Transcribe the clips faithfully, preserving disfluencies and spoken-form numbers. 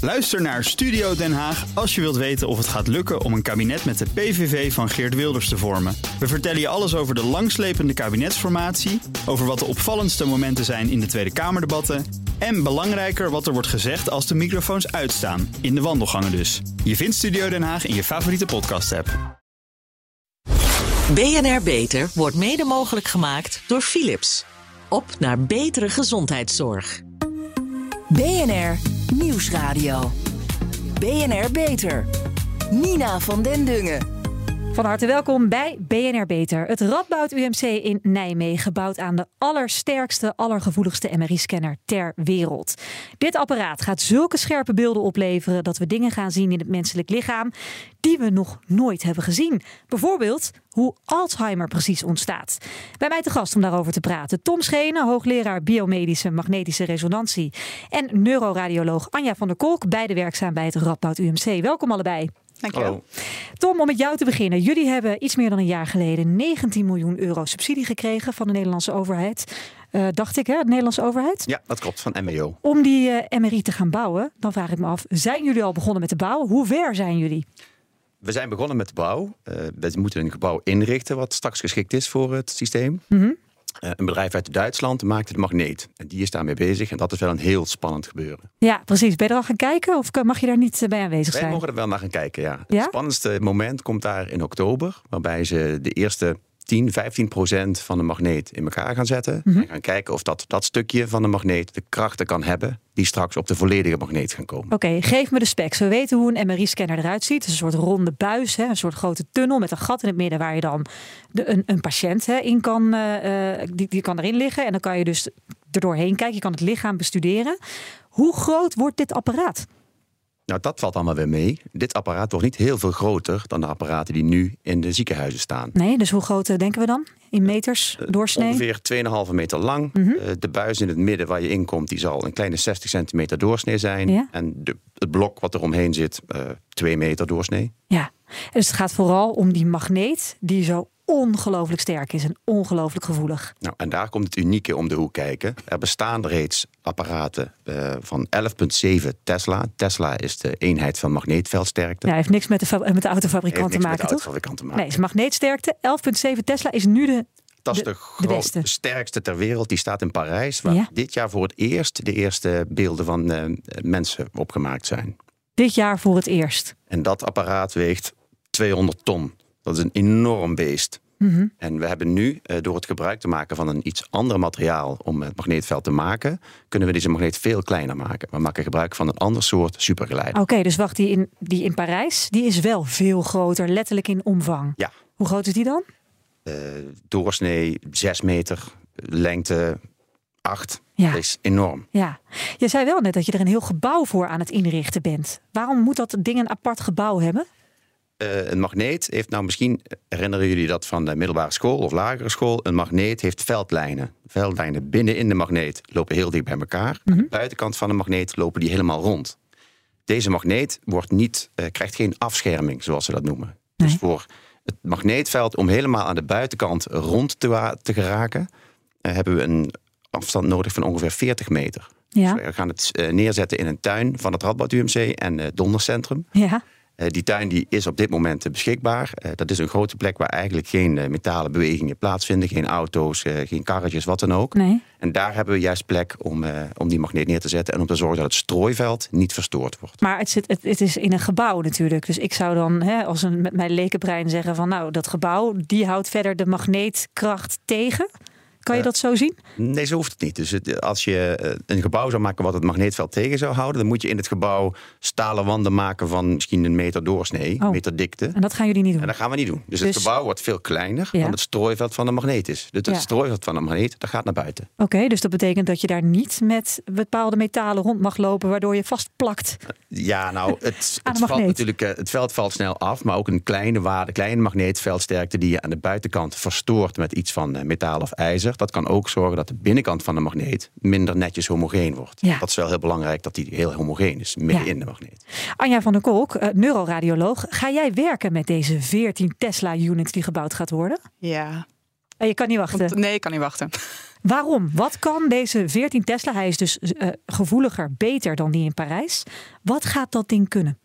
Luister naar Studio Den Haag als je wilt weten of het gaat lukken om een kabinet met de P V V van Geert Wilders te vormen. We vertellen je alles over de langslepende kabinetsformatie, over wat de opvallendste momenten zijn in de Tweede Kamerdebatten en belangrijker wat er wordt gezegd als de microfoons uitstaan, in de wandelgangen dus. Je vindt Studio Den Haag in je favoriete podcast-app. B N R Beter wordt mede mogelijk gemaakt door Philips. Op naar betere gezondheidszorg. B N R Nieuwsradio. B N R Beter. Nina van den Dungen. Van harte welkom bij B N R Beter. Het Radboud U M C in Nijmegen, gebouwd aan de allersterkste, allergevoeligste M R I-scanner ter wereld. Dit apparaat gaat zulke scherpe beelden opleveren dat we dingen gaan zien in het menselijk lichaam die we nog nooit hebben gezien. Bijvoorbeeld hoe Alzheimer precies ontstaat. Bij mij te gast om daarover te praten Tom Schenen, hoogleraar biomedische magnetische resonantie, en neuroradioloog Anja van der Kolk, beide werkzaam bij het Radboud U M C. Welkom allebei. Dankjewel. Tom, om met jou te beginnen. Jullie hebben iets meer dan een jaar geleden negentien miljoen euro subsidie gekregen van de Nederlandse overheid. Uh, dacht ik, hè? De Nederlandse overheid? Ja, dat klopt, van M B O. Om die uh, M R I te gaan bouwen, dan vraag ik me af, zijn jullie al begonnen met de bouw? Hoe ver zijn jullie? We zijn begonnen met de bouw. Uh, we moeten een gebouw inrichten wat straks geschikt is voor het systeem. Mm-hmm. Uh, een bedrijf uit Duitsland maakte de magneet. En die is daarmee bezig. En dat is wel een heel spannend gebeuren. Ja, precies. Ben je er al gaan kijken of mag je daar niet bij aanwezig zijn? Wij mogen er wel naar gaan kijken, ja. ja. Het spannendste moment komt daar in oktober. Waarbij ze de eerste tien, vijftien procent van de magneet in elkaar gaan zetten. Mm-hmm. En gaan kijken of dat, dat stukje van de magneet de krachten kan hebben die straks op de volledige magneet gaan komen. Oké, okay, geef me de specs. We weten hoe een M R I-scanner eruit ziet. Het is een soort ronde buis, hè, een soort grote tunnel met een gat in het midden waar je dan de, een, een patiënt hè, in kan, uh, die, die kan erin liggen. En dan kan je dus er doorheen kijken. Je kan het lichaam bestuderen. Hoe groot wordt dit apparaat? Nou, dat valt allemaal weer mee. Dit apparaat wordt niet heel veel groter dan de apparaten die nu in de ziekenhuizen staan. Nee, dus hoe groot denken we dan? In meters doorsnee? Ongeveer twee komma vijf meter lang. Mm-hmm. Uh, de buis in het midden waar je in komt, die zal een kleine zestig centimeter doorsnee zijn. Ja. En de, het blok wat er omheen zit, uh, twee meter doorsnee. Ja, dus het gaat vooral om die magneet die zo ongelooflijk sterk is en ongelooflijk gevoelig. Nou, en daar komt het unieke om de hoek kijken. Er bestaan reeds apparaten uh, van elf komma zeven Tesla. Tesla is de eenheid van magneetveldsterkte. Ja, heeft niks met de, fa- met de autofabrikant te maken, met de toch? autofabrikant te maken. Nee, is magneetsterkte. elf komma zeven Tesla is nu de Dat is de, de, groot, de, de sterkste ter wereld. Die staat in Parijs, waar ja. dit jaar voor het eerst de eerste beelden van uh, mensen opgemaakt zijn. Dit jaar voor het eerst. En dat apparaat weegt tweehonderd ton. Dat is een enorm beest. Mm-hmm. En we hebben nu, door het gebruik te maken van een iets ander materiaal om het magneetveld te maken, kunnen we deze magneet veel kleiner maken. We maken gebruik van een ander soort supergeleider. Oké, okay, dus wacht, die in, die in Parijs, die is wel veel groter, letterlijk in omvang. Ja. Hoe groot is die dan? Uh, doorsnee zes meter, lengte acht. Ja. Dat is enorm. Ja. Je zei wel net dat je er een heel gebouw voor aan het inrichten bent. Waarom moet dat ding een apart gebouw hebben? Uh, een magneet heeft nou misschien, herinneren jullie dat van de middelbare school of lagere school? Een magneet heeft veldlijnen. Veldlijnen binnenin de magneet lopen heel dicht bij elkaar. Mm-hmm. Aan de buitenkant van de magneet lopen die helemaal rond. Deze magneet wordt niet, uh, krijgt geen afscherming, zoals ze dat noemen. Nee. Dus voor het magneetveld om helemaal aan de buitenkant rond te, wa- te geraken, uh, hebben we een afstand nodig van ongeveer veertig meter. Ja. Dus we gaan het uh, neerzetten in een tuin van het Radboud U M C en het uh, Dondercentrum. Ja. Uh, die tuin die is op dit moment uh, beschikbaar. Uh, dat is een grote plek waar eigenlijk geen uh, metalen bewegingen plaatsvinden. Geen auto's, uh, geen karretjes, wat dan ook. Nee. En daar hebben we juist plek om, uh, om die magneet neer te zetten en om te zorgen dat het strooiveld niet verstoord wordt. Maar het, zit, het, het is in een gebouw natuurlijk. Dus ik zou dan hè, als een, met mijn lekenbrein zeggen van nou, dat gebouw die houdt verder de magneetkracht tegen. Kan je dat zo zien? Nee, zo hoeft het niet. Dus het, als je een gebouw zou maken wat het magneetveld tegen zou houden, dan moet je in het gebouw stalen wanden maken van misschien een meter doorsnee, een oh. meter dikte. En dat gaan jullie niet doen? En dat gaan we niet doen. Dus, dus het gebouw wordt veel kleiner ja. dan het strooiveld van de magneet is. Dus het ja. strooiveld van de magneet, dat gaat naar buiten. Oké, okay, dus dat betekent dat je daar niet met bepaalde metalen rond mag lopen, waardoor je vastplakt. Ja, nou, het, het, valt natuurlijk, het veld valt snel af, maar ook een kleine waarde, kleine magneetveldsterkte die je aan de buitenkant verstoort met iets van metaal of ijzer. Dat kan ook zorgen dat de binnenkant van de magneet minder netjes homogeen wordt. Ja. Dat is wel heel belangrijk dat die heel homogeen is, midden ja. in de magneet. Anja van der Kolk, uh, neuroradioloog. Ga jij werken met deze veertien Tesla-units die gebouwd gaat worden? Ja. Uh, je kan niet wachten? Nee, ik kan niet wachten. Waarom? Wat kan deze veertien Tesla? Hij is dus uh, gevoeliger, beter dan die in Parijs. Wat gaat dat ding kunnen?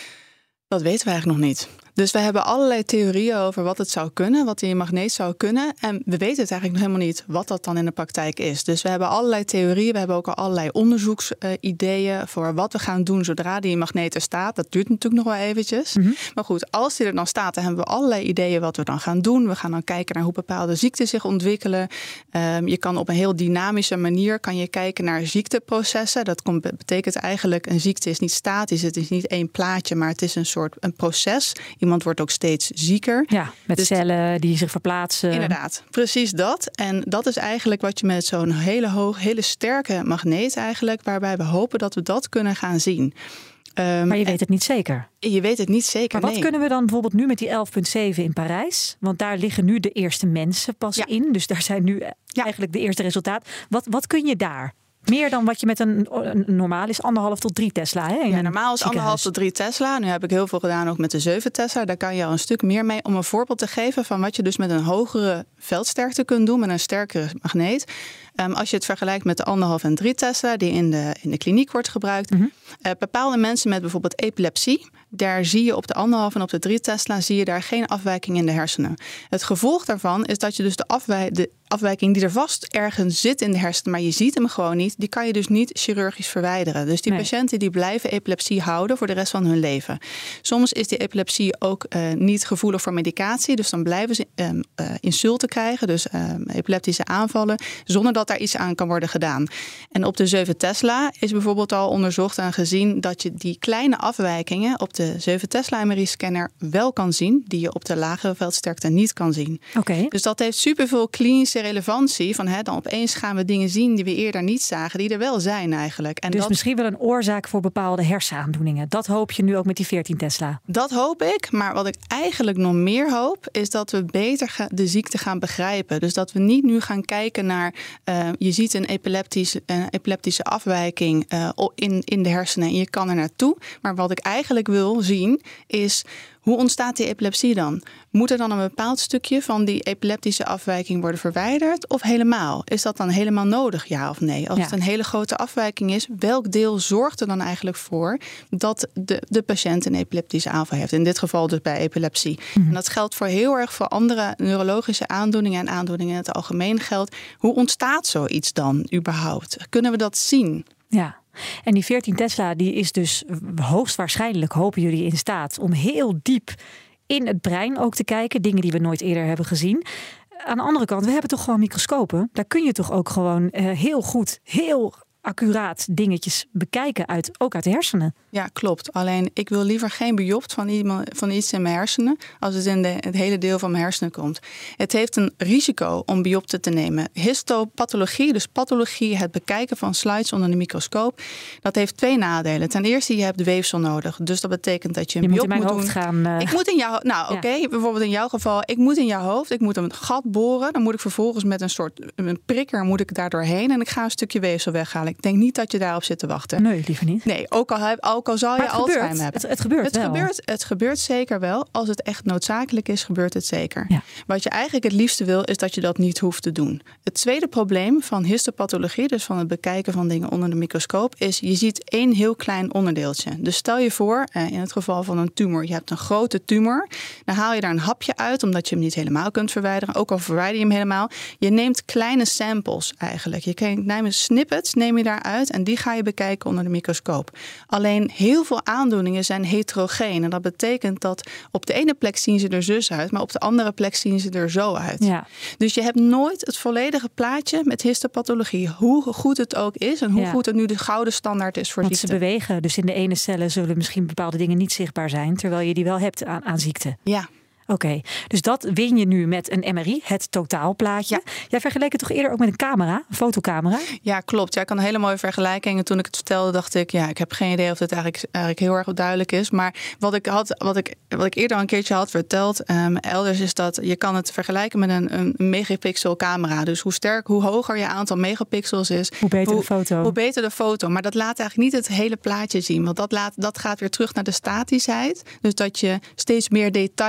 Dat weten we eigenlijk nog niet. Dus we hebben allerlei theorieën over wat het zou kunnen, wat die magneet zou kunnen. En we weten het eigenlijk nog helemaal niet wat dat dan in de praktijk is. Dus we hebben allerlei theorieën. We hebben ook al allerlei onderzoeksideeën uh, voor wat we gaan doen zodra die magneet er staat. Dat duurt natuurlijk nog wel eventjes. Mm-hmm. Maar goed, als die er dan staat, dan hebben we allerlei ideeën wat we dan gaan doen. We gaan dan kijken naar hoe bepaalde ziekten zich ontwikkelen. Um, je kan op een heel dynamische manier kan je kijken naar ziekteprocessen. Dat komt, betekent eigenlijk, een ziekte is niet statisch. Het is niet één plaatje, maar het is een soort een proces. Iemand wordt ook steeds zieker. Ja, met dus, cellen die zich verplaatsen. Inderdaad, precies dat. En dat is eigenlijk wat je met zo'n hele hoog, hele sterke magneet eigenlijk, waarbij we hopen dat we dat kunnen gaan zien. Um, maar je weet het niet zeker. Je weet het niet zeker, Maar wat nee. kunnen we dan bijvoorbeeld nu met die elf komma zeven in Parijs? Want daar liggen nu de eerste mensen pas ja. in. Dus daar zijn nu ja. eigenlijk de eerste resultaten. Wat, wat kun je daar? Meer dan wat je met een, een normaal is, anderhalf tot drie Tesla. Hè, ja, normaal is anderhalf tot drie Tesla. Nu heb ik heel veel gedaan ook met de zeven Tesla. Daar kan je al een stuk meer mee om een voorbeeld te geven van wat je dus met een hogere veldsterkte kunt doen, met een sterkere magneet. Um, als je het vergelijkt met de anderhalf en drie Tesla die in de, in de kliniek wordt gebruikt. Mm-hmm. Uh, bepaalde mensen met bijvoorbeeld epilepsie, daar zie je op de anderhalf en op de drie Tesla zie je daar geen afwijking in de hersenen. Het gevolg daarvan is dat je dus de, afwij- de afwijking die er vast ergens zit in de hersenen, maar je ziet hem gewoon niet, die kan je dus niet chirurgisch verwijderen. Dus die nee. patiënten die blijven epilepsie houden voor de rest van hun leven. Soms is die epilepsie ook uh, niet gevoelig voor medicatie, dus dan blijven ze um, uh, insulten krijgen, dus um, epileptische aanvallen, zonder dat daar iets aan kan worden gedaan. En op de zeven Tesla is bijvoorbeeld al onderzocht en gezien dat je die kleine afwijkingen op de zeven Tesla M R I-scanner wel kan zien, die je op de lagere veldsterkte niet kan zien. Okay. Dus dat heeft superveel klinische relevantie. Van, hè, dan opeens gaan we dingen zien die we eerder niet zagen, die er wel zijn eigenlijk. En dus dat, misschien wel een oorzaak voor bepaalde hersenaandoeningen. Dat hoop je nu ook met die veertien Tesla. Dat hoop ik, maar wat ik eigenlijk nog meer hoop, is dat we beter ga, de ziekte gaan begrijpen. Dus dat we niet nu gaan kijken naar, uh, je ziet een epileptische, uh, epileptische afwijking uh, in, in de hersenen en je kan er naartoe. Maar wat ik eigenlijk wil zien is, hoe ontstaat die epilepsie dan? Moet er dan een bepaald stukje van die epileptische afwijking worden verwijderd? Of helemaal? Is dat dan helemaal nodig, ja of nee? Als ja. het een hele grote afwijking is, welk deel zorgt er dan eigenlijk voor dat de, de patiënt een epileptische aanval heeft? In dit geval dus bij epilepsie. Mm-hmm. En dat geldt voor heel erg voor andere neurologische aandoeningen en aandoeningen in het algemeen geldt. Hoe ontstaat zoiets dan überhaupt? Kunnen we dat zien? Ja. En die veertien Tesla die is dus hoogstwaarschijnlijk, hopen jullie, in staat om heel diep in het brein ook te kijken. Dingen die we nooit eerder hebben gezien. Aan de andere kant, we hebben toch gewoon microscopen. Daar kun je toch ook gewoon uh, heel goed, heel accuraat dingetjes bekijken, uit, ook uit de hersenen. Ja, klopt. Alleen ik wil liever geen biopt van, iemand, van iets in mijn hersenen als het in de, het hele deel van mijn hersenen komt. Het heeft een risico om biopten te nemen. Histopathologie, dus pathologie, het bekijken van slides onder de microscoop, dat heeft twee nadelen. Ten eerste, je hebt weefsel nodig. Dus dat betekent dat je een je biopt moet in mijn moet hoofd doen. gaan. Uh... Ik moet in jouw Nou, oké, okay, ja. bijvoorbeeld in jouw geval, ik moet in jouw hoofd, ik moet een gat boren. Dan moet ik vervolgens met een soort een prikker moet ik daar doorheen en ik ga een stukje weefsel weghalen. Ik denk niet dat je daarop zit te wachten. Nee, liever niet. Nee, ook al, heb, ook al zou je Alzheimer hebben. Het, het gebeurt het wel. Gebeurt, het gebeurt zeker wel. Als het echt noodzakelijk is, gebeurt het zeker. Ja. Wat je eigenlijk het liefste wil, is dat je dat niet hoeft te doen. Het tweede probleem van histopathologie, dus van het bekijken van dingen onder de microscoop, is je ziet één heel klein onderdeeltje. Dus stel je voor, in het geval van een tumor, je hebt een grote tumor. Dan haal je daar een hapje uit, omdat je hem niet helemaal kunt verwijderen. Ook al verwijder je hem helemaal. Je neemt kleine samples eigenlijk. Je neemt snippets, neem je daaruit en die ga je bekijken onder de microscoop. Alleen heel veel aandoeningen zijn heterogeen. En dat betekent dat op de ene plek zien ze er zus uit, maar op de andere plek zien ze er zo uit. Ja. Dus je hebt nooit het volledige plaatje met histopathologie. Hoe goed het ook is en hoe ja. goed het nu de gouden standaard is voor Want ziekte. Ze bewegen. Dus in de ene cellen zullen misschien bepaalde dingen niet zichtbaar zijn, terwijl je die wel hebt aan, aan ziekte. Ja. Oké, okay. Dus dat win je nu met een M R I, het totaalplaatje. Ja. Jij vergeleek het toch eerder ook met een camera, een fotocamera? Ja, klopt. Ja, ik kan een hele mooie vergelijking. En toen ik het vertelde, dacht ik, ja, ik heb geen idee of dit eigenlijk, eigenlijk heel erg duidelijk is. Maar wat ik had, wat ik, wat ik eerder al een keertje had verteld, um, elders is dat je kan het vergelijken met een, een megapixel camera. Dus hoe sterk, hoe hoger je aantal megapixels is, hoe beter hoe, de foto. Hoe beter de foto. Maar dat laat eigenlijk niet het hele plaatje zien. Want dat, laat, dat gaat weer terug naar de statischheid. Dus dat je steeds meer detail gaat zien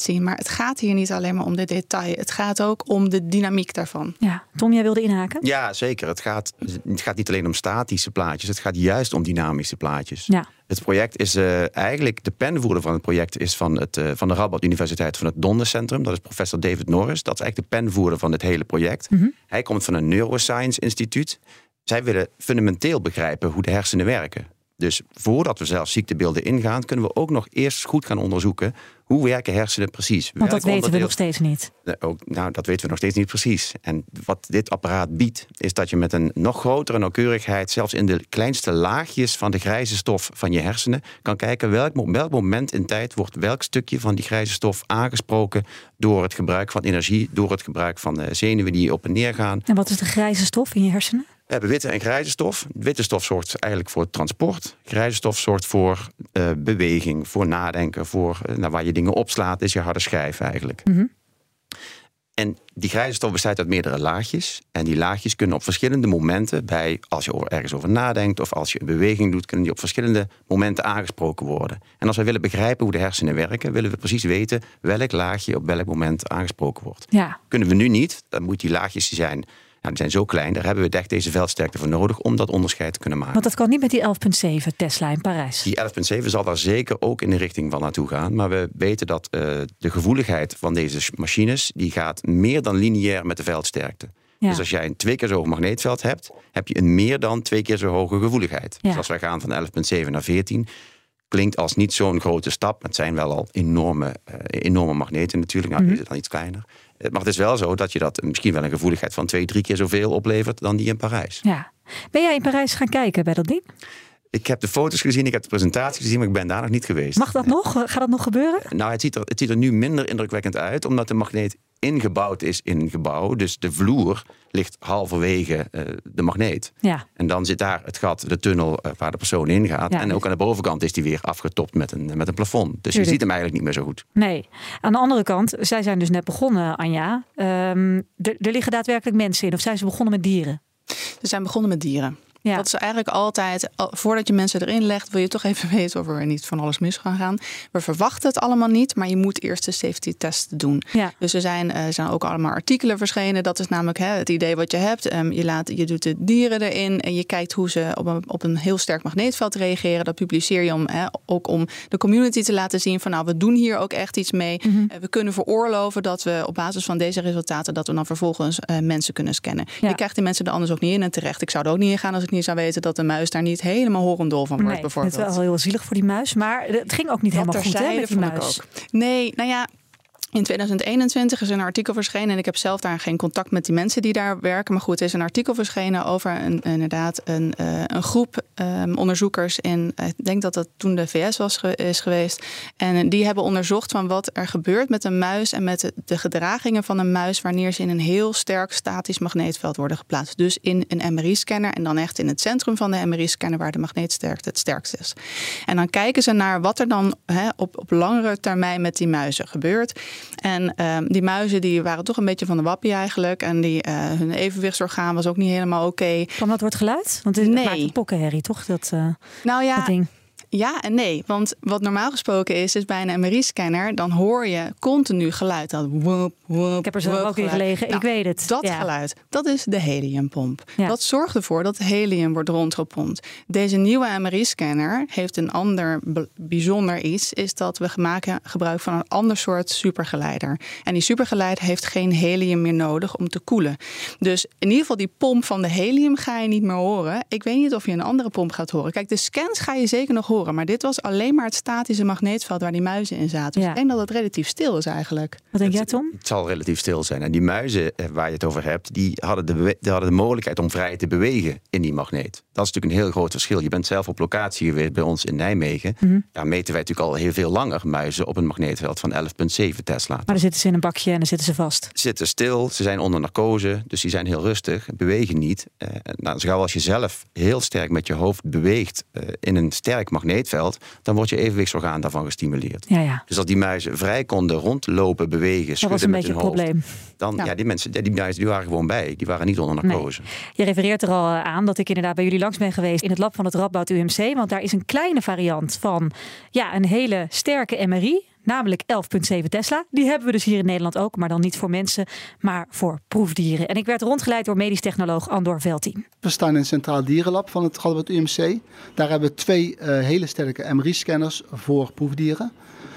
informatie. Maar het gaat hier niet alleen maar om de detail. Het gaat ook om de dynamiek daarvan. Ja, Tom, jij wilde inhaken? Ja, zeker. Het gaat, het gaat niet alleen om statische plaatjes. Het gaat juist om dynamische plaatjes. Ja. Het project is uh, eigenlijk, de penvoerder van het project is van, het, uh, van de Radboud Universiteit van het Dondercentrum. Dat is professor David Norris. Dat is eigenlijk de penvoerder van dit hele project. Mm-hmm. Hij komt van een neuroscience instituut. Zij willen fundamenteel begrijpen hoe de hersenen werken. Dus voordat we zelfs ziektebeelden ingaan, kunnen we ook nog eerst goed gaan onderzoeken hoe werken hersenen precies. Want dat weten we nog steeds niet. Ook, nou, dat weten we nog steeds niet precies. En wat dit apparaat biedt, is dat je met een nog grotere nauwkeurigheid, zelfs in de kleinste laagjes van de grijze stof van je hersenen, kan kijken welk, welk moment in tijd wordt welk stukje van die grijze stof aangesproken door het gebruik van energie, door het gebruik van de zenuwen die op en neer gaan. En wat is de grijze stof in je hersenen? We hebben witte en grijze stof. Witte stof zorgt eigenlijk voor transport. Grijze stof zorgt voor uh, beweging, voor nadenken, voor uh, nou, waar je dingen opslaat, is je harde schijf eigenlijk. Mm-hmm. En die grijze stof bestaat uit meerdere laagjes. En die laagjes kunnen op verschillende momenten, bij, als je ergens over nadenkt of als je een beweging doet, kunnen die op verschillende momenten aangesproken worden. En als we willen begrijpen hoe de hersenen werken, willen we precies weten welk laagje op welk moment aangesproken wordt. Ja. Kunnen we nu niet, dan moet die laagjes zijn. Nou, die zijn zo klein, daar hebben we echt deze veldsterkte voor nodig om dat onderscheid te kunnen maken. Want dat kan niet met die elf komma zeven Tesla in Parijs. Die elf komma zeven zal daar zeker ook in de richting van naartoe gaan. Maar we weten dat uh, de gevoeligheid van deze machines, die gaat meer dan lineair met de veldsterkte. Ja. Dus als jij een twee keer zo hoog magneetveld hebt, heb je een meer dan twee keer zo hoge gevoeligheid. Ja. Dus als wij gaan van elf komma zeven naar veertien, klinkt als niet zo'n grote stap. Het zijn wel al enorme, uh, enorme magneten natuurlijk. Nou, mm-hmm. is het dan iets kleiner. Maar het is wel zo dat je dat misschien wel een gevoeligheid van twee, drie keer zoveel oplevert dan die in Parijs. Ja. Ben jij in Parijs gaan kijken bij dat ding? Ik heb de foto's gezien, ik heb de presentatie gezien, maar ik ben daar nog niet geweest. Mag dat nog? Gaat dat nog gebeuren? Nou, het ziet er, het ziet er nu minder indrukwekkend uit, omdat de magneet ingebouwd is in een gebouw. Dus de vloer ligt halverwege uh, de magneet. Ja. En dan zit daar het gat, de tunnel uh, waar de persoon in gaat. Ja, en ook aan de bovenkant is die weer afgetopt met een, met een plafond. Dus Tuurlijk. Je ziet hem eigenlijk niet meer zo goed. Nee. Aan de andere kant, zij zijn dus net begonnen, Anja. Um, er, er liggen daadwerkelijk mensen in. Of zijn ze begonnen met dieren? Ze zijn begonnen met dieren. Ja. Dat is eigenlijk altijd, voordat je mensen erin legt, wil je toch even weten of er niet van alles mis kan gaan. We verwachten het allemaal niet, maar je moet eerst de safety test doen. Ja. Dus er zijn, er zijn ook allemaal artikelen verschenen. Dat is namelijk hè, het idee wat je hebt. Um, je, laat, je doet de dieren erin en je kijkt hoe ze op een, op een heel sterk magneetveld reageren. Dat publiceer je om, hè, ook om de community te laten zien van nou, we doen hier ook echt iets mee. Mm-hmm. Uh, we kunnen veroorloven dat we op basis van deze resultaten, dat we dan vervolgens uh, mensen kunnen scannen. Ja. Je krijgt die mensen er anders ook niet in en terecht. Ik zou er ook niet in gaan als ik niet zou weten dat de muis daar niet helemaal horendol van wordt. Nee, bijvoorbeeld. Het is wel heel zielig voor die muis, maar het ging ook niet dat helemaal goed hè, met die muis. Nee, nou ja. In tweeduizend eenentwintig is een artikel verschenen en ik heb zelf daar geen contact met die mensen die daar werken. Maar goed, er is een artikel verschenen over een, inderdaad een, uh, een groep um, onderzoekers in, ik denk dat dat toen de V S was ge- is geweest. En die hebben onderzocht van wat er gebeurt met een muis en met de, de gedragingen van een muis wanneer ze in een heel sterk statisch magneetveld worden geplaatst. Dus in een M R I-scanner en dan echt in het centrum van de M R I-scanner waar de magneetsterkte het sterkst is. En dan kijken ze naar wat er dan he, op, op langere termijn met die muizen gebeurt. En um, die muizen die waren toch een beetje van de wappie eigenlijk. En die, uh, hun evenwichtsorgaan was ook niet helemaal oké. Okay. Kwam dat door het geluid? Want het nee. maakt een pokkenherrie, toch? Dat, uh, nou ja, dat ding. Ja en nee. Want wat normaal gesproken is, is bij een M R I-scanner, dan hoor je continu geluid. Dat woep, woep, ik heb er zo ook in gelegen, nou, ik weet het. Dat ja. geluid, dat is de heliumpomp. Ja. Dat zorgt ervoor dat helium wordt rondgepompt. Deze nieuwe M R I-scanner heeft een ander bijzonder iets, is dat we maken gebruik van een ander soort supergeleider. En die supergeleider heeft geen helium meer nodig om te koelen. Dus in ieder geval die pomp van de helium ga je niet meer horen. Ik weet niet of je een andere pomp gaat horen. Kijk, de scans ga je zeker nog horen. Maar dit was alleen maar het statische magneetveld waar die muizen in zaten. Dus ja. ik denk dat het relatief stil is eigenlijk. Wat denk jij, Tom? Het zal relatief stil zijn. En die muizen waar je het over hebt, die hadden de, bewe- die hadden de mogelijkheid om vrij te bewegen in die magneet. Dat is natuurlijk een heel groot verschil. Je bent zelf op locatie geweest bij ons in Nijmegen. Mm-hmm. Daar meten wij natuurlijk al heel veel langer muizen op een magneetveld van elf komma zeven Tesla. Maar dan zitten ze in een bakje en dan zitten ze vast. Ze zitten stil, ze zijn onder narcose, dus die zijn heel rustig, bewegen niet. Uh, nou, zo gauw als je zelf heel sterk met je hoofd beweegt uh, in een sterk magneetveld, dan wordt je evenwichtsorgaan daarvan gestimuleerd. Ja, ja. Dus als die muizen vrij konden rondlopen, bewegen, schudden met hun hoofd. Dat was een beetje een probleem. Dan, ja. ja, die mensen, die muizen, die waren gewoon bij. Die waren niet onder narcose. Nee. Je refereert er al aan dat ik inderdaad bij jullie langs ben geweest in het lab van het Radboud U M C. Want daar is een kleine variant van ja, een hele sterke M R I. namelijk elf komma zeven Tesla. Die hebben we dus hier in Nederland ook, maar dan niet voor mensen, maar voor proefdieren. En ik werd rondgeleid door medisch technoloog Andor Veltien. We staan in het Centraal Dierenlab van het Radboud U M C. Daar hebben we twee uh, hele sterke M R I-scanners voor proefdieren.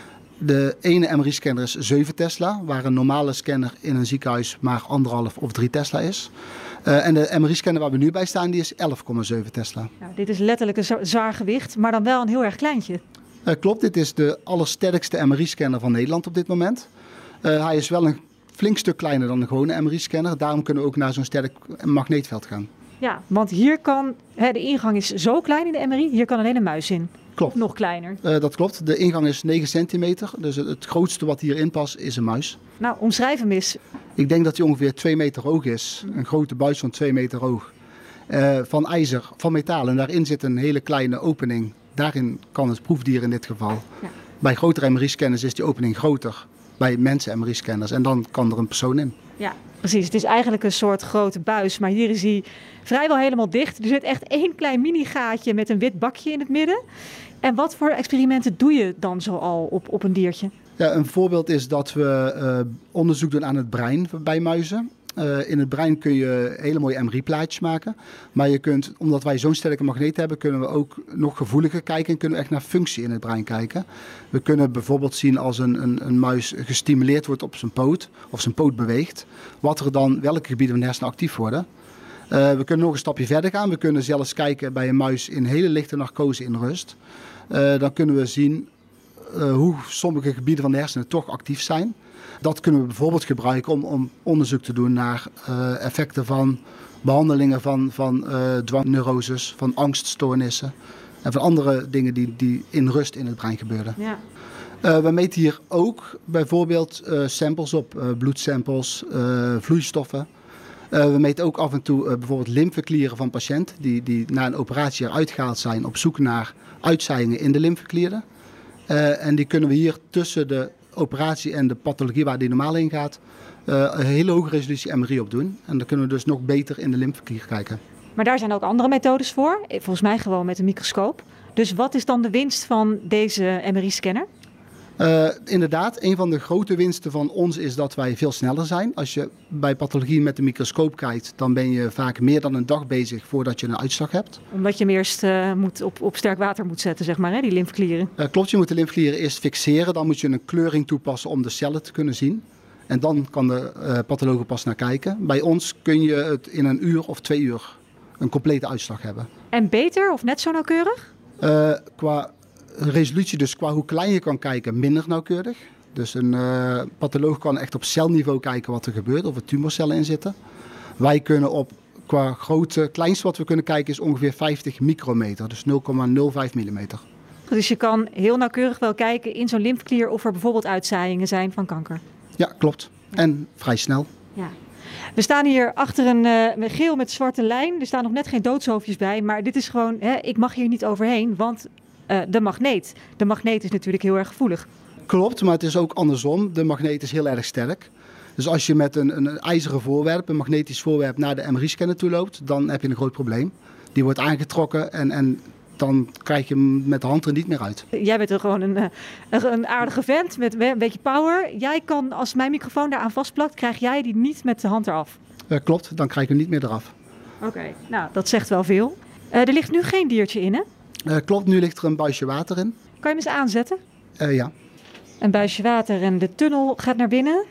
De ene M R I-scanner is zeven Tesla, waar een normale scanner in een ziekenhuis maar anderhalf of drie Tesla is. Uh, en de M R I-scanner waar we nu bij staan, die is elf komma zeven Tesla. Nou, dit is letterlijk een zwaar gewicht, maar dan wel een heel erg kleintje. Uh, klopt, dit is de allersterkste M R I-scanner van Nederland op dit moment. Uh, hij is wel een flink stuk kleiner dan een gewone M R I-scanner. Daarom kunnen we ook naar zo'n sterk magneetveld gaan. Ja, want hier kan, hè, de ingang is zo klein in de M R I, hier kan alleen een muis in. Klopt. Of nog kleiner. Uh, dat klopt. De ingang is negen centimeter. Dus het, het grootste wat hierin past is een muis. Nou, omschrijf hem eens. Ik denk dat hij ongeveer twee meter hoog is. Een grote buis van twee meter hoog. Uh, van ijzer, van metaal. En daarin zit een hele kleine opening. Daarin kan het proefdier in dit geval. Ja. Bij grotere M R I-scanners is die opening groter. Bij mensen M R I-scanners. En dan kan er een persoon in. Ja, precies. Het is eigenlijk een soort grote buis. Maar hier is hij vrijwel helemaal dicht. Er zit echt één klein mini-gaatje met een wit bakje in het midden. En wat voor experimenten doe je dan zo al op, op een diertje? Ja, een voorbeeld is dat we uh, onderzoek doen aan het brein bij muizen. Uh, in het brein kun je hele mooie M R I-plaatjes maken. Maar je kunt, omdat wij zo'n sterke magneet hebben, kunnen we ook nog gevoeliger kijken en kunnen we echt naar functie in het brein kijken. We kunnen bijvoorbeeld zien als een, een, een muis gestimuleerd wordt op zijn poot of zijn poot beweegt, wat er dan, welke gebieden van de hersenen actief worden. Uh, we kunnen nog een stapje verder gaan. We kunnen zelfs kijken bij een muis in hele lichte narcose in rust. Uh, dan kunnen we zien uh, hoe sommige gebieden van de hersenen toch actief zijn. Dat kunnen we bijvoorbeeld gebruiken om, om onderzoek te doen naar uh, effecten van behandelingen van, van uh, dwangneuroses, van angststoornissen en van andere dingen die, die in rust in het brein gebeuren. Ja. Uh, we meten hier ook bijvoorbeeld uh, samples op, uh, bloedsamples, uh, vloeistoffen. Uh, we meten ook af en toe uh, bijvoorbeeld lymfeklieren van patiënten die, die na een operatie eruit gehaald zijn op zoek naar uitzaaiingen in de lymfeklieren. Uh, en die kunnen we hier tussen de operatie en de pathologie waar die normaal in gaat, uh, een hele hoge resolutie M R I op doen. En dan kunnen we dus nog beter in de lymfeklier kijken. Maar daar zijn ook andere methodes voor, volgens mij gewoon met een microscoop. Dus wat is dan de winst van deze M R I-scanner? Uh, inderdaad, een van de grote winsten van ons is dat wij veel sneller zijn. Als je bij pathologie met een microscoop kijkt, dan ben je vaak meer dan een dag bezig voordat je een uitslag hebt. Omdat je hem eerst uh, moet op, op sterk water moet zetten, zeg maar, hè, die lymfeklieren. Uh, klopt, je moet de lymfeklieren eerst fixeren. Dan moet je een kleuring toepassen om de cellen te kunnen zien. En dan kan de uh, patholoog pas naar kijken. Bij ons kun je het in een uur of twee uur een complete uitslag hebben. En beter of net zo nauwkeurig? Uh, qua resolutie, dus qua hoe klein je kan kijken, minder nauwkeurig. Dus een uh, patholoog kan echt op celniveau kijken wat er gebeurt, of er tumorcellen in zitten. Wij kunnen op, qua grootte, kleinste wat we kunnen kijken is ongeveer vijftig micrometer, dus nul komma nul vijf millimeter. Dus je kan heel nauwkeurig wel kijken in zo'n lymfeklier of er bijvoorbeeld uitzaaiingen zijn van kanker. Ja, klopt. En vrij snel. Ja. We staan hier achter een uh, geel met zwarte lijn. Er staan nog net geen doodshoofdjes bij, maar dit is gewoon, hè, ik mag hier niet overheen, want uh, de magneet. De magneet is natuurlijk heel erg gevoelig. Klopt, maar het is ook andersom. De magneet is heel erg sterk. Dus als je met een, een ijzeren voorwerp, een magnetisch voorwerp, naar de M R I-scanner toe loopt, dan heb je een groot probleem. Die wordt aangetrokken en, en dan krijg je hem met de hand er niet meer uit. Jij bent er gewoon een, een, een aardige vent met een beetje power. Jij kan, als mijn microfoon daaraan vastplakt, krijg jij die niet met de hand eraf. Uh, klopt, dan krijg je hem niet meer eraf. Oké, okay, nou dat zegt wel veel. Uh, er ligt nu geen diertje in, hè? Uh, klopt, nu ligt er een buisje water in. Kan je hem eens aanzetten? Uh, ja. Een buisje water en de tunnel gaat naar binnen.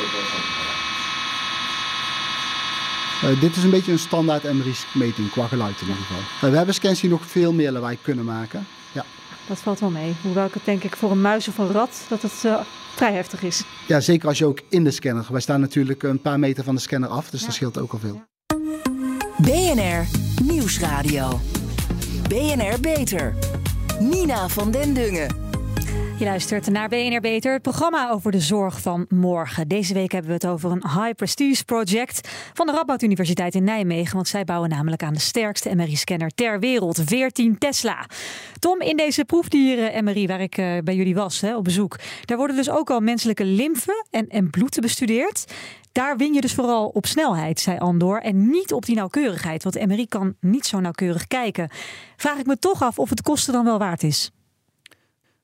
Uh, dit is een beetje een standaard M R I-meting qua geluid in ieder geval. Uh, we hebben scans die nog veel meer lawaai kunnen maken. Ja. Dat valt wel mee. Hoewel ik het denk ik voor een muis of een rat dat het uh, vrij heftig is. Ja, zeker als je ook in de scanner. Wij staan natuurlijk een paar meter van de scanner af, dus ja. Dat scheelt ook al veel. B N R Nieuwsradio. B N R Beter. Nina van den Dungen. Je luistert naar B N R Beter, het programma over de zorg van morgen. Deze week hebben we het over een high prestige project van de Radboud Universiteit in Nijmegen. Want zij bouwen namelijk aan de sterkste M R I-scanner ter wereld, veertien Tesla. Tom, in deze proefdieren M R I waar ik uh, bij jullie was hè, op bezoek, daar worden dus ook al menselijke lymfe en, en bloed bestudeerd. Daar win je dus vooral op snelheid, zei Andor, en niet op die nauwkeurigheid. Want M R I kan niet zo nauwkeurig kijken. Vraag ik me toch af of het kosten dan wel waard is.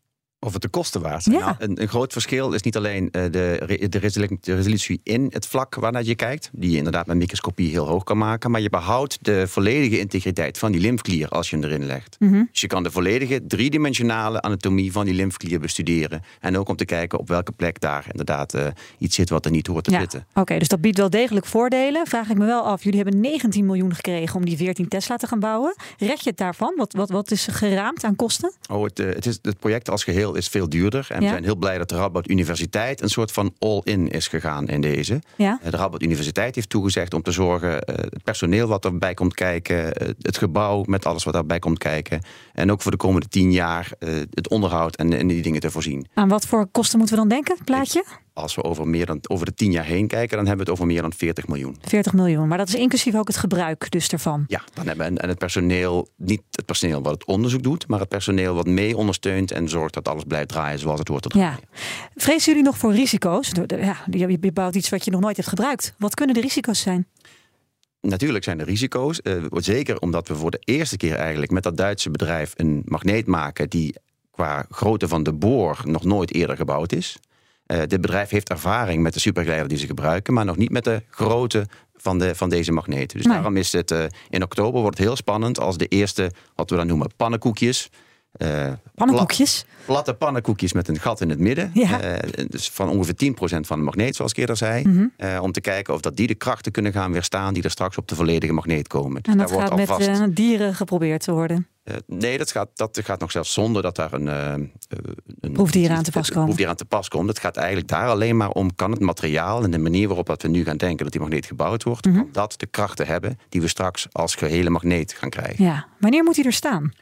Of het de kosten waard zijn. Ja. Nou, een, een groot verschil is niet alleen uh, de, re, de, resolu- de resolutie in het vlak waarnaar je kijkt, die je inderdaad met microscopie heel hoog kan maken, maar je behoudt de volledige integriteit van die lymfeklier als je hem erin legt. Mm-hmm. Dus je kan de volledige driedimensionale anatomie van die lymfeklier bestuderen. En ook om te kijken op welke plek daar inderdaad uh, iets zit wat er niet hoort te ja. zitten. Oké, okay, dus dat biedt wel degelijk voordelen. Vraag ik me wel af, jullie hebben negentien miljoen gekregen om die veertien Tesla te gaan bouwen. Red je het daarvan? Wat, wat, wat is geraamd aan kosten? Oh, het, uh, het, is, het project als geheel is veel duurder. En ja. we zijn heel blij dat de Radboud Universiteit een soort van all-in is gegaan in deze. Ja. De Radboud Universiteit heeft toegezegd om te zorgen, uh, het personeel wat erbij komt kijken, uh, het gebouw met alles wat daarbij komt kijken. En ook voor de komende tien jaar uh, het onderhoud en, en die dingen te voorzien. Aan wat voor kosten moeten we dan denken, plaatje? Als we over, meer dan, over de tien jaar heen kijken, dan hebben we het over meer dan veertig miljoen. veertig miljoen, maar dat is inclusief ook het gebruik dus ervan? Ja, dan hebben we en het personeel, niet het personeel wat het onderzoek doet, maar het personeel wat mee ondersteunt en zorgt dat alles blijft draaien zoals het hoort te draaien. Ja. Vrezen jullie nog voor risico's? Ja, je bouwt iets wat je nog nooit hebt gebruikt. Wat kunnen de risico's zijn? Natuurlijk zijn er risico's. Uh, zeker omdat we voor de eerste keer eigenlijk met dat Duitse bedrijf een magneet maken die qua grootte van de boor nog nooit eerder gebouwd is. Uh, dit bedrijf heeft ervaring met de supergeleider die ze gebruiken, maar nog niet met de grootte van, de, van deze magneten. Dus nee. daarom is het uh, in oktober wordt het heel spannend als de eerste, wat we dan noemen, pannenkoekjes. Uh, pannenkoekjes? Plat, platte pannenkoekjes met een gat in het midden. Ja. Uh, dus van ongeveer tien procent van de magneet, zoals ik eerder zei. Mm-hmm. Uh, om te kijken of dat die de krachten kunnen gaan weerstaan die er straks op de volledige magneet komen. Dus en dat daar gaat wordt met alvast... uh, dieren geprobeerd te worden? Uh, nee, dat gaat, dat gaat nog zelfs zonder dat daar een, uh, een proefdier aan te pas komt. proefdier aan te pas komt. Het gaat eigenlijk daar alleen maar om, kan het materiaal en de manier waarop dat we nu gaan denken dat die magneet gebouwd wordt, mm-hmm. kan dat de krachten hebben die we straks als gehele magneet gaan krijgen. Ja. Wanneer moet die er staan?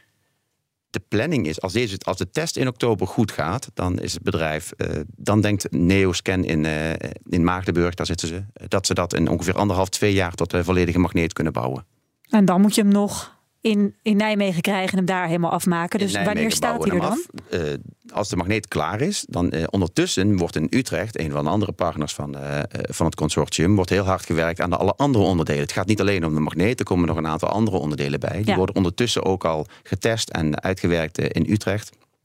De planning is, als, deze, als de test in oktober goed gaat, dan is het bedrijf, uh, dan denkt Neoscan in, uh, in Maagdenburg, daar zitten ze, dat ze dat in ongeveer anderhalf, twee jaar tot de volledige magneet kunnen bouwen. En dan moet je hem nog in, in Nijmegen krijgen en hem daar helemaal afmaken. Dus wanneer staat hij er dan? Uh, als de magneet klaar is, dan uh, ondertussen wordt in Utrecht, een van de andere partners van, uh, van het consortium, wordt heel hard gewerkt aan de alle andere onderdelen. Het gaat niet alleen om de magneet, er komen nog een aantal andere onderdelen bij. Die ja. worden ondertussen ook al getest en uitgewerkt uh, in Utrecht.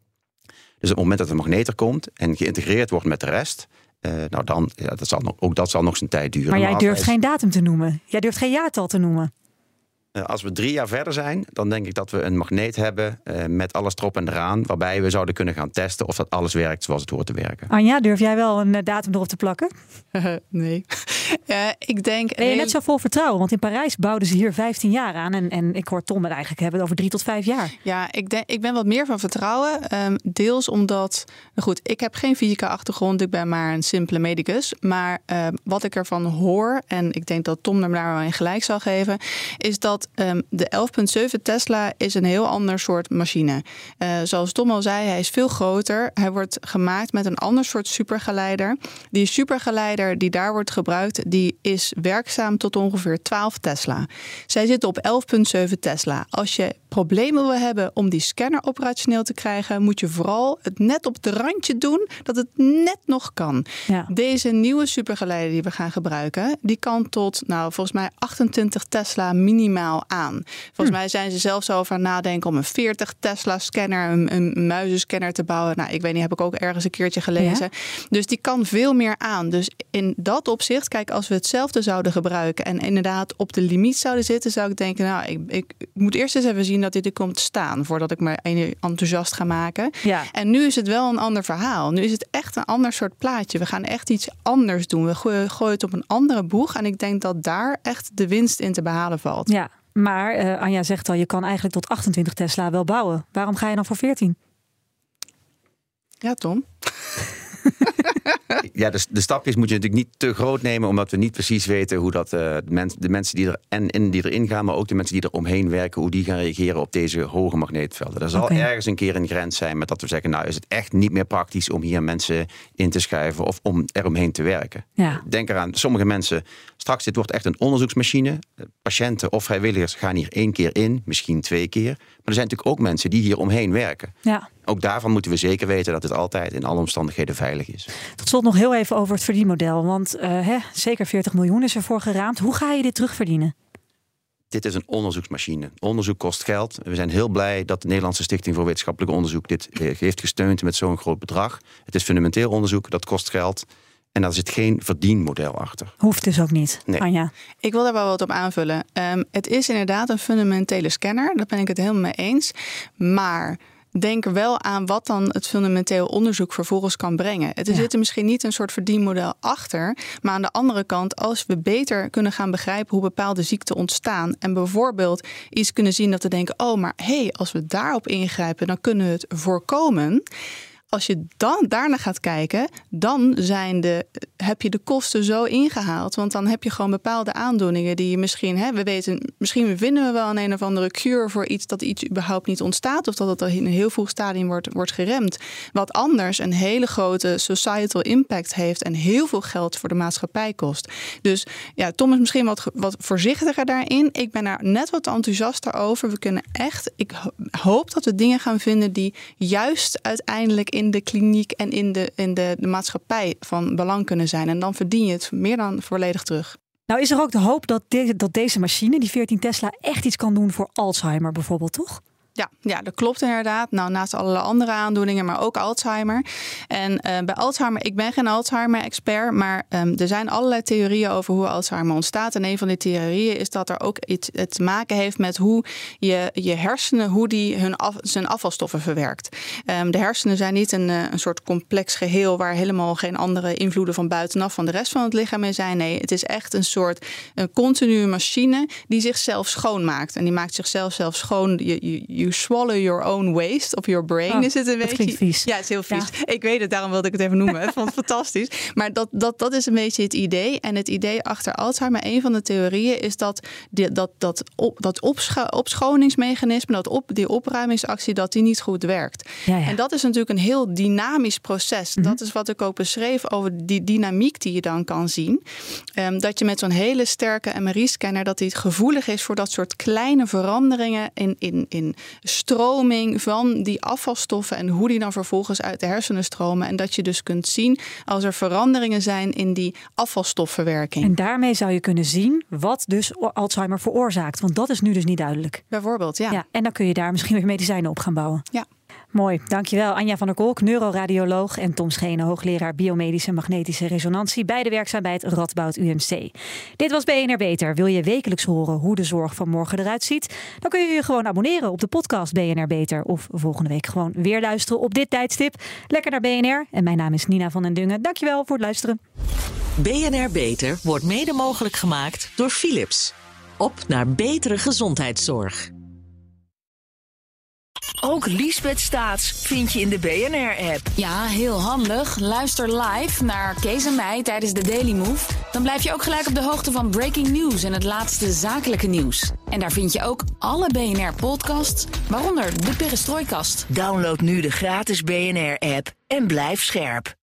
Dus op het moment dat de magneet er komt en geïntegreerd wordt met de rest, Uh, nou dan, ja, dat zal nog, ook dat zal nog zijn tijd duren. Maar jij maar durft wij... geen datum te noemen. Jij durft geen jaartal te noemen. Uh, als we drie jaar verder zijn, dan denk ik dat we een magneet hebben uh, met alles erop en eraan, waarbij we zouden kunnen gaan testen of dat alles werkt zoals het hoort te werken. Anja, durf jij wel een uh, datum erop te plakken? Uh, nee. uh, ik denk... Ben je heel... net zo vol vertrouwen? Want in Parijs bouwden ze hier vijftien jaar aan. En, en ik hoor Tom het eigenlijk hebben over drie tot vijf jaar. Ja, ik, denk, ik ben wat meer van vertrouwen. Um, deels omdat... Nou goed, ik heb geen fysica achtergrond. Ik ben maar een simpele medicus. Maar uh, wat ik ervan hoor, en ik denk dat Tom er daar wel in gelijk zal geven, is dat um, de elf komma zeven Tesla is een heel ander soort machine. Uh, zoals Tom al zei, hij is veel groter. Hij wordt gemaakt met een ander soort supergeleider. Die supergeleider die daar wordt gebruikt, die is werkzaam tot ongeveer twaalf Tesla. Zij zitten op elf komma zeven Tesla. Als je problemen wil hebben om die scanner operationeel te krijgen, moet je vooral het net op het randje doen dat het net nog kan. Ja. Deze nieuwe supergeleider die we gaan gebruiken, die kan tot, nou, volgens mij achtentwintig Tesla minimaal aan. Volgens hm. mij zijn ze zelfs over aan nadenken om een veertig Tesla scanner, een, een muizenscanner te bouwen. Nou, ik weet niet, heb ik ook ergens een keertje gelezen. Ja. Dus die kan veel meer aan. Dus in dat opzicht, kijk, als we hetzelfde zouden gebruiken en inderdaad op de limiet zouden zitten, zou ik denken, nou, ik, ik, ik moet eerst eens even zien dat dit er komt te staan voordat ik me enthousiast ga maken. Ja. En nu is het wel een ander verhaal. Nu is het echt een ander soort plaatje. We gaan echt iets anders doen. We gooien, gooien het op een andere boeg. En ik denk dat daar echt de winst in te behalen valt. Ja, maar uh, Anja zegt al, je kan eigenlijk tot achtentwintig Tesla wel bouwen. Waarom ga je dan voor veertien? Ja, Tom. Ja, de, de stapjes moet je natuurlijk niet te groot nemen, omdat we niet precies weten hoe dat uh, de, mens, de mensen die er en in die erin gaan, maar ook de mensen die er omheen werken, hoe die gaan reageren op deze hoge magneetvelden. Er zal okay. ergens een keer een grens zijn met dat we zeggen, nou is het echt niet meer praktisch om hier mensen in te schuiven of om eromheen te werken. Ja. Denk eraan, sommige mensen, straks dit wordt echt een onderzoeksmachine. Patiënten of vrijwilligers gaan hier één keer in, misschien twee keer. Maar er zijn natuurlijk ook mensen die hier omheen werken. Ja. Ook daarvan moeten we zeker weten dat het altijd in alle omstandigheden veilig is. Tot slot nog heel even over het verdienmodel. Want uh, hè, zeker veertig miljoen is ervoor geraamd. Hoe ga je dit terugverdienen? Dit is een onderzoeksmachine. Onderzoek kost geld. We zijn heel blij dat de Nederlandse Stichting voor Wetenschappelijk Onderzoek dit heeft gesteund met zo'n groot bedrag. Het is fundamenteel onderzoek, dat kost geld. En daar zit geen verdienmodel achter. Hoeft dus ook niet, nee. Anja. Ik wil daar wel wat op aanvullen. Um, het is inderdaad een fundamentele scanner. Daar ben ik het helemaal mee eens. Maar denk er wel aan wat dan het fundamenteel onderzoek vervolgens kan brengen. Er ja. zit er misschien niet een soort verdienmodel achter. Maar aan de andere kant, als we beter kunnen gaan begrijpen hoe bepaalde ziekten ontstaan. En bijvoorbeeld iets kunnen zien dat we denken, oh, maar hé, hey, als we daarop ingrijpen, dan kunnen we het voorkomen. Als je dan daarna gaat kijken, dan zijn de, heb je de kosten zo ingehaald. Want dan heb je gewoon bepaalde aandoeningen die je misschien... Hè, we weten, misschien vinden we wel een een of andere cure voor iets dat iets überhaupt niet ontstaat. Of dat het in een heel vroeg stadium wordt, wordt geremd. Wat anders een hele grote societal impact heeft en heel veel geld voor de maatschappij kost. Dus ja, Tom is misschien wat, wat voorzichtiger daarin. Ik ben daar net wat enthousiaster over. We kunnen echt, ik hoop dat we dingen gaan vinden die juist uiteindelijk in de kliniek en in de, in de, de maatschappij van belang kunnen zijn. En dan verdien je het meer dan volledig terug. Nou is er ook de hoop dat, de, dat deze machine, die veertien Tesla, echt iets kan doen voor Alzheimer bijvoorbeeld, toch? Ja, ja, dat klopt inderdaad. Nou, naast allerlei andere aandoeningen, maar ook Alzheimer. En uh, bij Alzheimer, ik ben geen Alzheimer-expert, maar um, er zijn allerlei theorieën over hoe Alzheimer ontstaat. En een van die theorieën is dat er ook iets het te maken heeft met hoe je, je hersenen, hoe die hun af, zijn afvalstoffen verwerkt. Um, de hersenen zijn niet een, een soort complex geheel waar helemaal geen andere invloeden van buitenaf van de rest van het lichaam mee zijn. Nee, het is echt een soort een continue machine die zichzelf schoonmaakt. En die maakt zichzelf zelf schoon. Je, je, je You swallow your own waste of your brain oh, is het een beetje. Klinkt vies. Ja, het is heel vies. Ja. Ik weet het, daarom wilde ik het even noemen. Ik vond het fantastisch. Maar dat, dat, dat is een beetje het idee. En het idee achter Alzheimer, een van de theorieën, is dat die, dat, dat, op, dat opscho- opschoningsmechanisme, dat op, die opruimingsactie, dat die niet goed werkt. Ja, ja. En dat is natuurlijk een heel dynamisch proces. Mm-hmm. Dat is wat ik ook beschreef over die dynamiek die je dan kan zien. Um, dat je met zo'n hele sterke M R I-scanner, dat die gevoelig is voor dat soort kleine veranderingen in, in, in stroming van die afvalstoffen en hoe die dan vervolgens uit de hersenen stromen. En dat je dus kunt zien als er veranderingen zijn in die afvalstofverwerking. En daarmee zou je kunnen zien wat dus Alzheimer veroorzaakt. Want dat is nu dus niet duidelijk. Bijvoorbeeld, ja. ja en dan kun je daar misschien weer medicijnen op gaan bouwen. Ja. Mooi, dankjewel Anja van der Kolk, neuroradioloog, en Tom Schene, hoogleraar biomedische magnetische resonantie, beide werkzaam bij het Radboud U M C. Dit was B N R Beter. Wil je wekelijks horen hoe de zorg van morgen eruit ziet? Dan kun je je gewoon abonneren op de podcast B N R Beter of volgende week gewoon weer luisteren op dit tijdstip. Lekker naar B N R en mijn naam is Nina van den Dungen. Dankjewel voor het luisteren. B N R Beter wordt mede mogelijk gemaakt door Philips. Op naar betere gezondheidszorg. Ook Liesbeth Staats vind je in de B N R-app. Ja, heel handig. Luister live naar Kees en mij tijdens de Daily Move. Dan blijf je ook gelijk op de hoogte van breaking news en het laatste zakelijke nieuws. En daar vind je ook alle B N R-podcasts, waaronder de Perestrooikast. Download nu de gratis B N R-app en blijf scherp.